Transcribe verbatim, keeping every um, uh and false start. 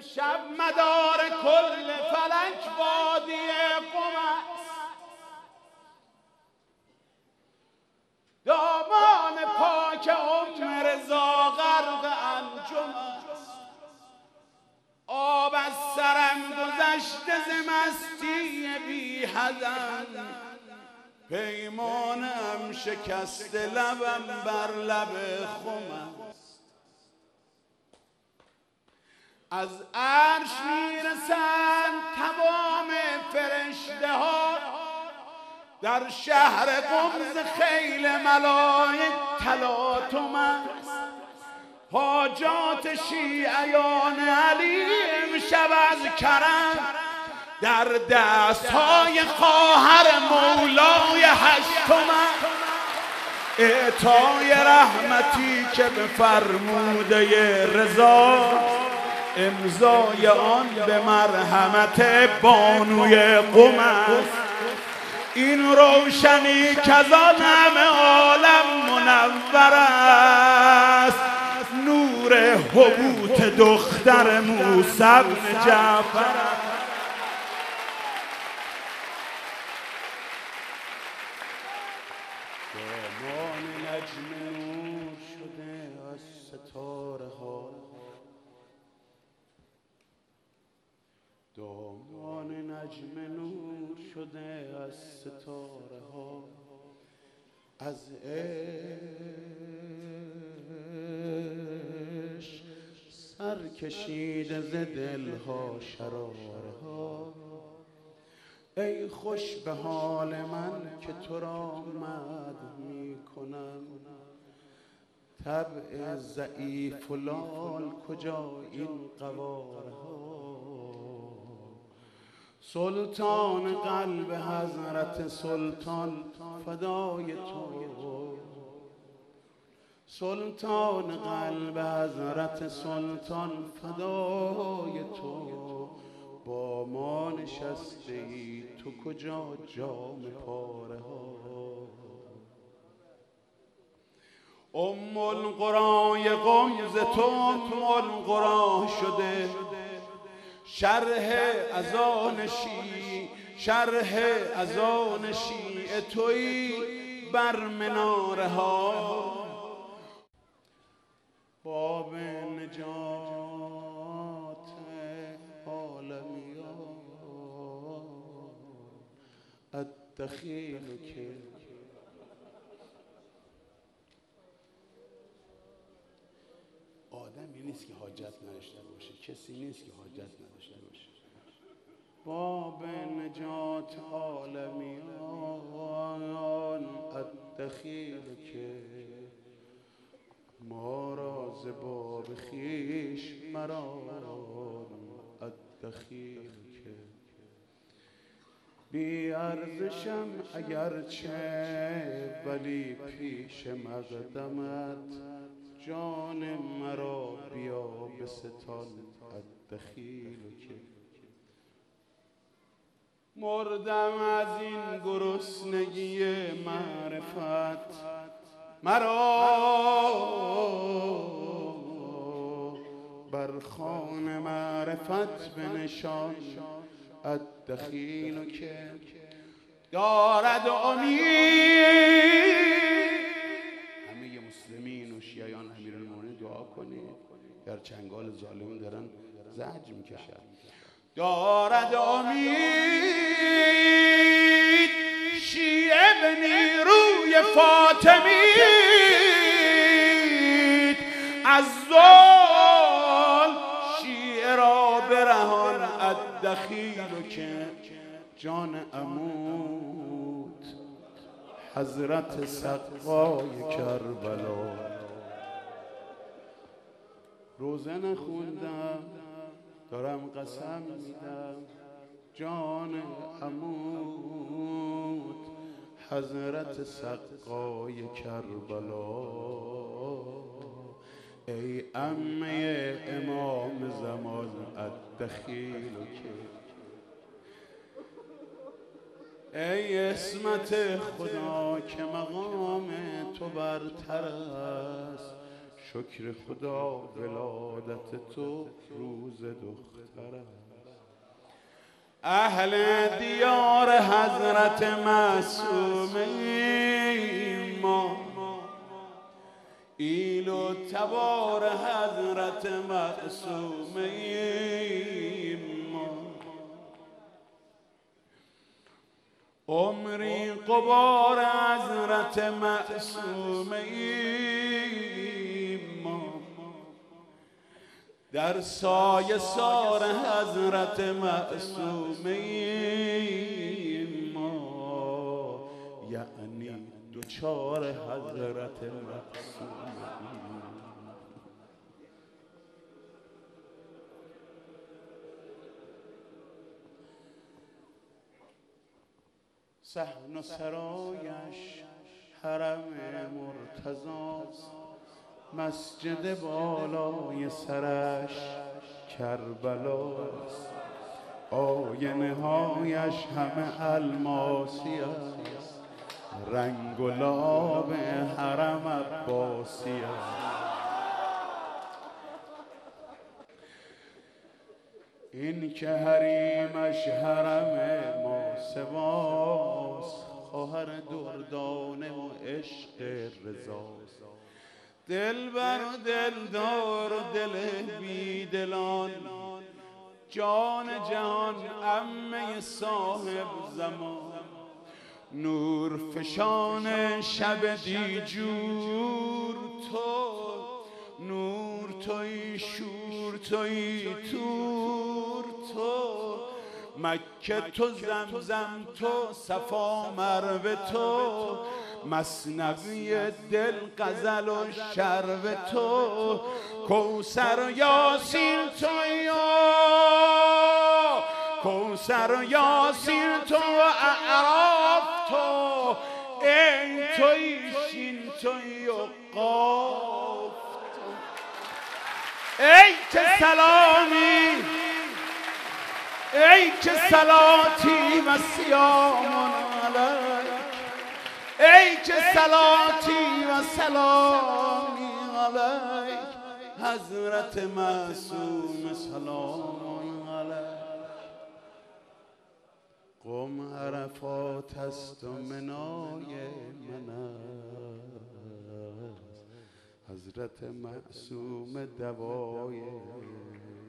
امشب مدار کل فلک وادی قم است، دامان پاک ام رضا غرق انجم است. آب از سرم گذشته ز مستی بی حدم، پیمانم شکسته لبم بر لب خم است. از عرش میرسند تمام فرشته ها، در شهر قم ز خیل ملائک تلاطم است. حاجات شیعیان علی امشب از کرم، در دستهای خواهر مولای هشتم است. اعطای رحمتی که به فرموده رضا، امضای آن به مرحمت بانوی قم است. این روشنی که از آن همه عالم منور است، نور حبوط دختر موسی بن جعفر. دامان نجم نور شده از ستاره ها، دامان نجم نور شده از ستاره ها. از عشق سر کشیده ز دلها شراره ها. ای خوش به حال من که تو را مدح می کنم، طبع ضعیف و لال کجا این قواره ها. سلطان قلب حضرت سلطان فدای تو، سلطان قلب حضرت سلطان فدای تو. با ما نشسته ای تو کجا جام پاره ها. ام القرای قم ز تو ام القرا شده، شرح اذان شیع شرح اذان شیعه تویی بر مناره ها. باب نجات عالمیان الدخیل که آدمی نیست که حاجت نداشته باشه، کسی نیست که حاجت نداشته باشه. باب نجات عالمیان الدخیل که ما را ز باب خویش مران الدخیل که. بی ارزشم اگرچه ولی پیش مقدمت، جان مرا بیا به ستان الدخیل که. مردم از این گرسنگی معرفت، مرا بر خوان معرفت بنشان الدخیل که. دارد امید همه مسلمین و شیعیان امیرالمومنین دعا کنید، در چنگال ظالمون دارن زجر میکشن. دارد امید شیعه به نیروی فاطمی، از ظلم شیعه را برهان الدخیل که. جان عمود حضرت سقای کربلا، روزه نخوندم دارم قسم میدم، جان عمود حضرت سقای کربلا. ای عمه امام زمان الدخیل که. ای عصمت خدا که مقام تو برتر است، شکر خدا ولادت تو روز دختر است. اهل دیار حضرت معصومه ما، ایل و تبار حضرت معصومه ما، عمری غبار حضرت معصومه ما، در سایه سار حضرت معصومه ما، یعنی دوچار حضرت معصومه. صحن و سرایش حرم مرتضاست، مسجد بالای سرش کربلاست، آینه هایش همه الماسی است، رنگ و لاب حرم عباسی است. این که حریمش حرم ماسواست، خواهر دردانه و عشق رضاست، دلبر و دلدار و دل بیدلان، جان جهان عمه صاحب زمان، نور فشان شب دیجور تو، نور توی شور توی تور تو، مکه تو زمزم تو صفا مروه تو، مثنوی دل غزل و شرب تو، کوثر و یاسین تو یا کوثر و یاسین تو و اعراف تو، این توی شین توی و قاف تو. ای که سلامی، ای که صلاتی و سیام علیک، ای که صلاتی و سلامی علیک، حضرت معصوم سلام علیک. قم عرفات است و منای من است، حضرت معصوم دوای